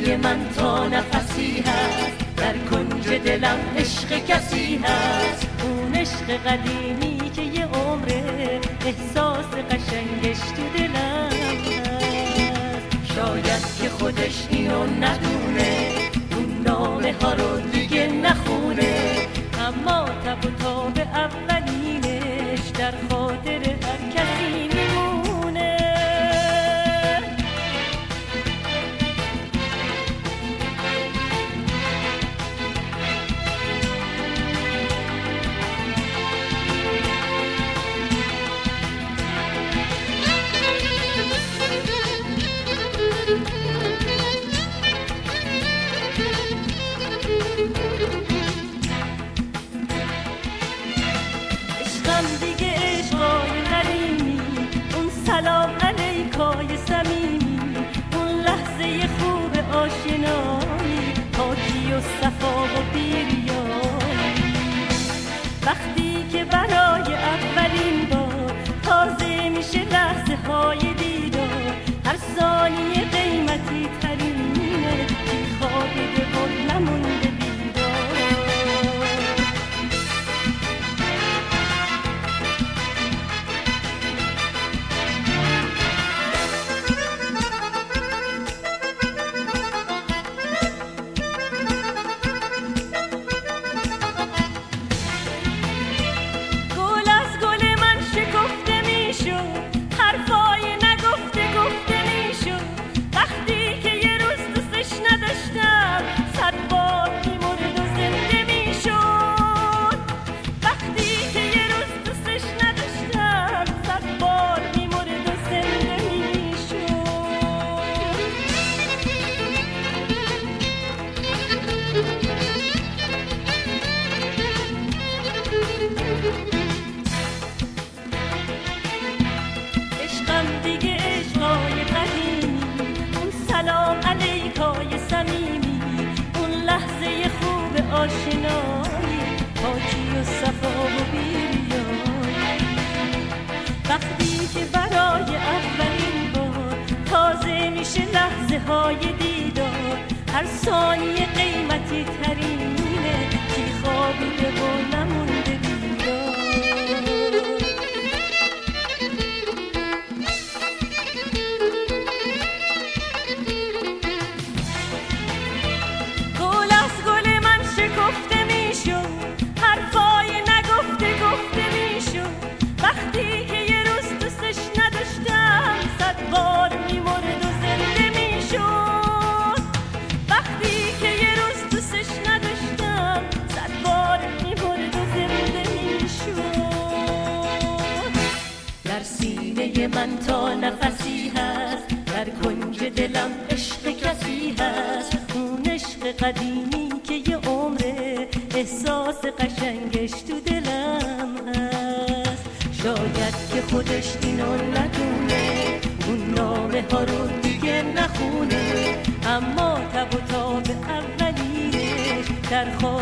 سینه من تا نفسی هست، در کنج دلم عشق کسی هست. اون عشق قدیمی که یه عمره، احساس قشنگش تو دلم هست. شاید که خودش اینو ندونه، اون نامه ها رو دیگه نخونه، اما تب و تاب اولینش در خاطر هر کسی میمونه. دیگه عشقای قدیمی، اون سلام علیکای صمیمی، اون لحظه خوب آشنایی، پاکی و صفا و بیریایی، وقتی که برای اولین بار تازه میشه لحظه های دیدار، هر ثانیه قیمتی ترینه، بی خوابیده و نمونده بیدار. آشنایی، پاکی و صفا و بیریایی، وقتی که برای اولین بار تازه میشه لحظه های دیدار، هر ثانیه قیمتی ترینه، کی خوابیده و نمونده بیدار. من تا نفسی هست، در کنج دلم عشق کسی هست، اون عشق قدیمی که یه عمره، احساس قشنگش تو دلم هست. شاید که خودش اینو ندونه، اون نامه ها رو دیگه نخونه، اما تب و تاب اولینش در